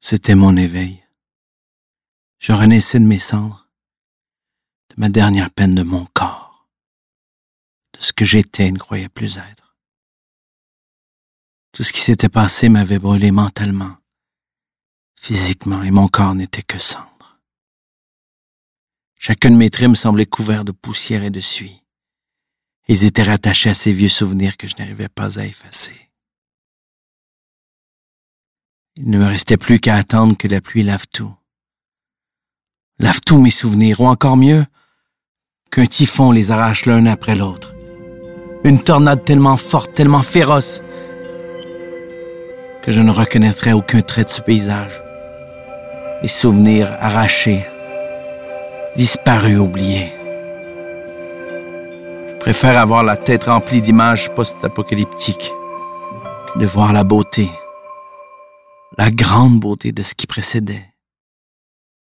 C'était mon éveil. Je renaissais de mes cendres, de ma dernière peine de mon corps, de ce que j'étais et ne croyais plus être. Tout ce qui s'était passé m'avait brûlé mentalement, physiquement, et mon corps n'était que cendre. Chacun de mes traits me semblait couvert de poussière et de suie. Ils étaient rattachés à ces vieux souvenirs que je n'arrivais pas à effacer. Il ne me restait plus qu'à attendre que la pluie lave tout. Lave tous mes souvenirs, ou encore mieux, qu'un typhon les arrache l'un après l'autre. Une tornade tellement forte, tellement féroce, que je ne reconnaîtrais aucun trait de ce paysage. Les souvenirs arrachés, disparus, oubliés. Je préfère avoir la tête remplie d'images post-apocalyptiques que de voir la beauté, la grande beauté de ce qui précédait.